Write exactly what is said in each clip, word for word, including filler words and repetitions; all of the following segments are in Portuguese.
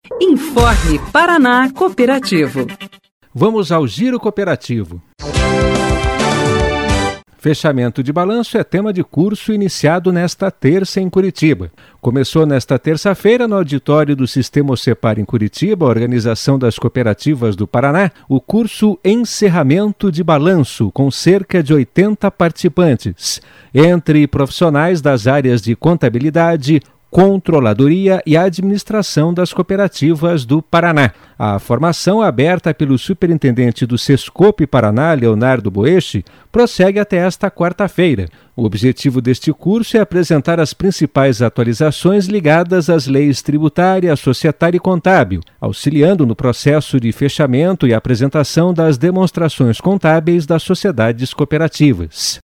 Informe Paraná Cooperativo. Vamos ao Giro Cooperativo. Fechamento de balanço é tema de curso iniciado nesta terça em Curitiba. Começou nesta terça-feira no auditório do Sistema OCEPAR em Curitiba, a Organização das Cooperativas do Paraná, o curso Encerramento de Balanço, com cerca de oitenta participantes, entre profissionais das áreas de contabilidade, Controladoria e Administração das Cooperativas do Paraná. A formação, aberta pelo superintendente do Sescope Paraná, Leonardo Boesch, prossegue até esta quarta-feira. O objetivo deste curso é apresentar as principais atualizações ligadas às leis tributária, societária e contábil, auxiliando no processo de fechamento e apresentação das demonstrações contábeis das sociedades cooperativas.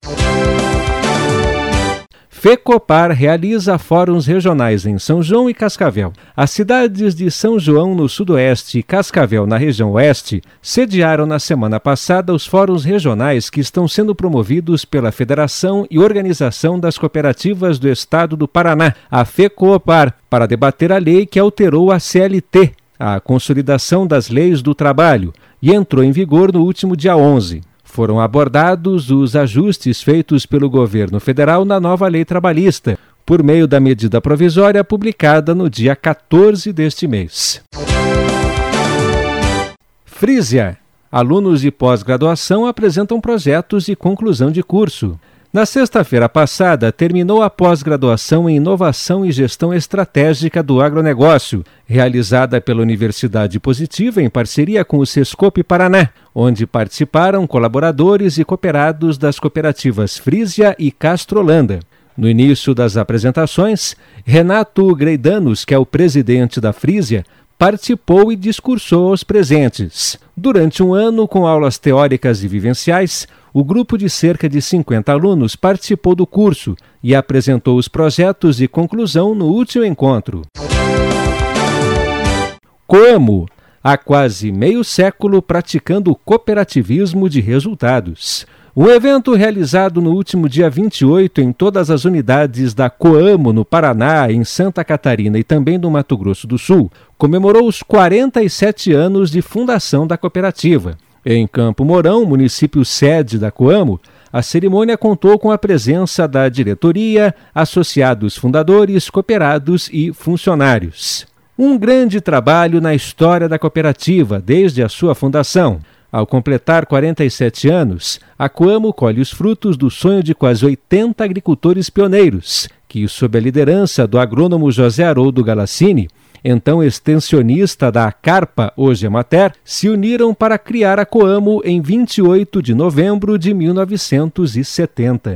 FECOPAR realiza fóruns regionais em São João e Cascavel. As cidades de São João, no sudoeste, e Cascavel, na região oeste, sediaram na semana passada os fóruns regionais que estão sendo promovidos pela Federação e Organização das Cooperativas do Estado do Paraná, a FECOPAR, para debater a lei que alterou a C L T, a Consolidação das Leis do Trabalho, e entrou em vigor no último dia onze. Foram abordados os ajustes feitos pelo governo federal na nova lei trabalhista, por meio da medida provisória publicada no dia quatorze deste mês. Frisia. Alunos de pós-graduação apresentam projetos de conclusão de curso. Na sexta-feira passada, terminou a pós-graduação em Inovação e Gestão Estratégica do Agronegócio, realizada pela Universidade Positiva em parceria com o Sescope Paraná, onde participaram colaboradores e cooperados das cooperativas Frisia e Castrolanda. No início das apresentações, Renato Greidanos, que é o presidente da Frisia, participou e discursou aos presentes. Durante um ano, com aulas teóricas e vivenciais, o grupo de cerca de cinquenta alunos participou do curso e apresentou os projetos de conclusão no último encontro. Coamo, há quase meio século praticando cooperativismo de resultados. Um evento realizado no último dia vinte e oito em todas as unidades da Coamo, no Paraná, em Santa Catarina e também no Mato Grosso do Sul, comemorou os quarenta e sete anos de fundação da cooperativa. Em Campo Mourão, município sede da Coamo, a cerimônia contou com a presença da diretoria, associados fundadores, cooperados e funcionários. Um grande trabalho na história da cooperativa desde a sua fundação. Ao completar quarenta e sete anos, a Coamo colhe os frutos do sonho de quase oitenta agricultores pioneiros, que, sob a liderança do agrônomo José Haroldo Galassini, então extensionista da Carpa, hoje Emater, se uniram para criar a Coamo em vinte e oito de novembro de mil novecentos e setenta.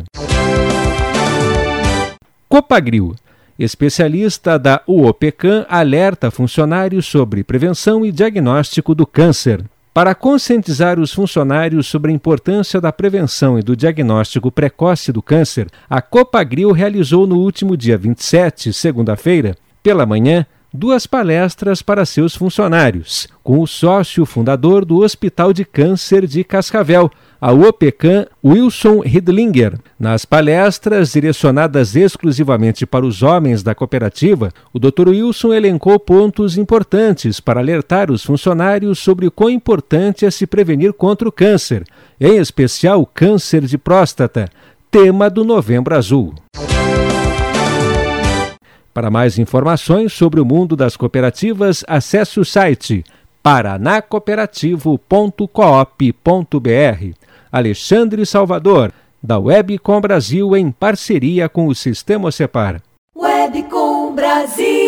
Copagril. Especialista da UOPECAM alerta funcionários sobre prevenção e diagnóstico do câncer. Para conscientizar os funcionários sobre a importância da prevenção e do diagnóstico precoce do câncer, a Copagril realizou no último dia vinte e sete, segunda-feira, pela manhã, duas palestras para seus funcionários, com o sócio fundador do Hospital de Câncer de Cascavel, a UOPECAM, Wilson Hidlinger. Nas palestras, direcionadas exclusivamente para os homens da cooperativa, o doutor Wilson elencou pontos importantes para alertar os funcionários sobre o quão importante é se prevenir contra o câncer, em especial o câncer de próstata, tema do Novembro Azul. Para mais informações sobre o mundo das cooperativas, acesse o site paranacooperativo ponto coop ponto br. Alexandre Salvador, da Webcom Brasil, em parceria com o Sistema OCEPAR. Webcom Brasil.